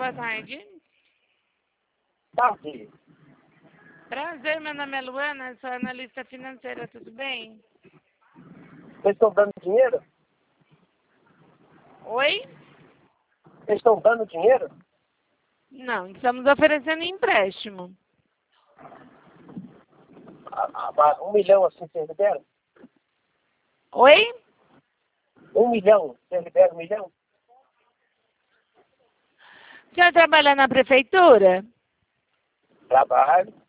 boa tarde. Tarde. Prazer, meu nome é Luana, sou analista financeira, tudo bem? Vocês estão dando dinheiro? Oi? Vocês estão dando dinheiro? Não, estamos oferecendo empréstimo. 1 milhão assim, vocês liberam? Oi? 1 milhão, vocês liberam 1 milhão? O senhor trabalha na prefeitura? Trabalho.